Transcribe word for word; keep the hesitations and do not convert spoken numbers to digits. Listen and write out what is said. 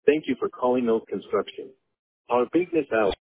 Thank you for calling Oak Construction. Our business hours